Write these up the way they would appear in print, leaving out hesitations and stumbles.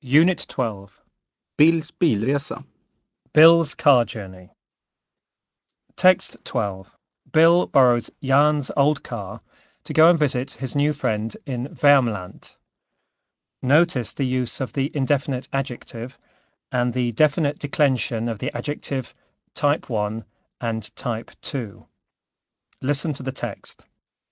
Unit 12. Bills bilresa. Bill's car journey. Text 12. Bill borrows Jan's old car to go and visit his new friend in Värmland. Notice the use of the indefinite adjective and the definite declension of the adjective type 1 and type 2. Listen to the text.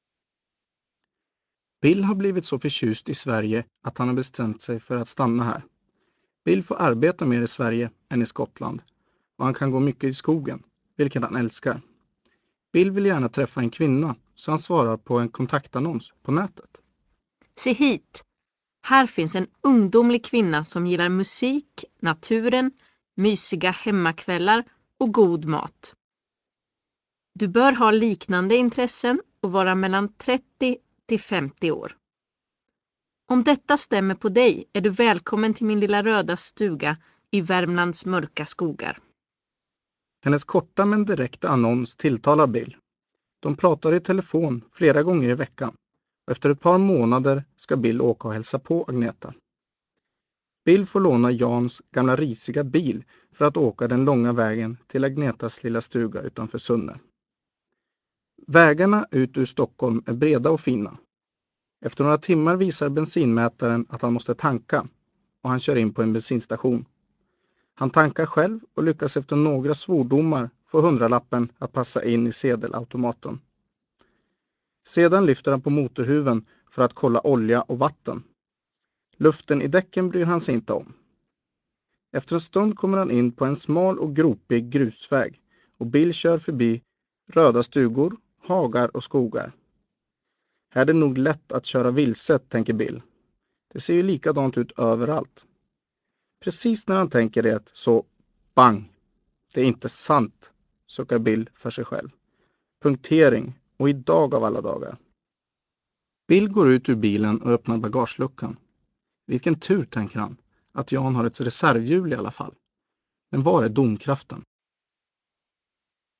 Bill har blivit så förtjust i Sverige att han har bestämt sig för att stanna här. Bill får arbeta mer i Sverige än i Skottland och han kan gå mycket i skogen, vilket han älskar. Bill vill gärna träffa en kvinna så han svarar på en kontaktannons på nätet. Se hit! Här finns en ungdomlig kvinna som gillar musik, naturen, mysiga hemmakvällar och god mat. Du bör ha liknande intressen och vara mellan 30 till 50 år. Om detta stämmer på dig är du välkommen till min lilla röda stuga i Värmlands mörka skogar. Hennes korta men direkta annons tilltalar Bill. De pratar i telefon flera gånger i veckan och efter ett par månader ska Bill åka och hälsa på Agneta. Bill får låna Jans gamla risiga bil för att åka den långa vägen till Agnetas lilla stuga utanför Sunne. Vägarna ut ur Stockholm är breda och fina. Efter några timmar visar bensinmätaren att han måste tanka och han kör in på en bensinstation. Han tankar själv och lyckas efter några svordomar få 100-lappen att passa in i sedelautomaten. Sedan lyfter han på motorhuven för att kolla olja och vatten. Luften i däcken bryr han sig inte om. Efter en stund kommer han in på en smal och gropig grusväg och Bill kör förbi röda stugor, hagar och skogar. Här är det nog lätt att köra vilset, tänker Bill. Det ser ju likadant ut överallt. Precis när han tänker det så bang! Det är inte sant, suckar Bill för sig själv. Punktering, och idag av alla dagar. Bill går ut ur bilen och öppnar bagageluckan. Vilken tur, tänker han, att Jan har ett reservhjul i alla fall. Men var är domkraften?